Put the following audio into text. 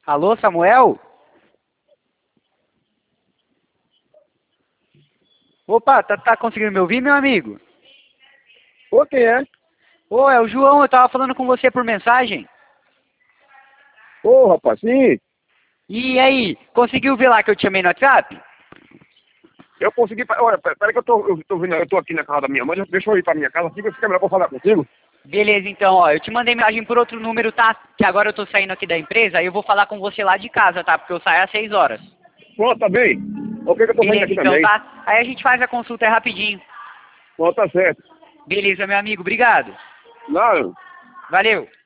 Alô, Samuel? Opa, tá conseguindo me ouvir, meu amigo? Ô, quem é? Ô, é o João, eu tava falando com você por mensagem. Ô, rapaz, sim, E aí, conseguiu ver lá que eu te chamei no WhatsApp? eu consegui. Olha, peraí que eu tô aqui na casa da minha mãe, deixa eu ir pra minha casa, fica melhor pra falar contigo. Beleza, então, ó, eu te mandei mensagem por outro número, tá? Que agora eu tô saindo aqui da empresa, aí eu vou falar com você lá de casa, tá? Porque eu saio às 6 horas. Pronto, tá bem. Ok, que eu tô saindo Beleza, aqui então, também. tá? Aí a gente faz a consulta rapidinho. Pronto, tá certo. Beleza, meu amigo, obrigado. Não, Valeu.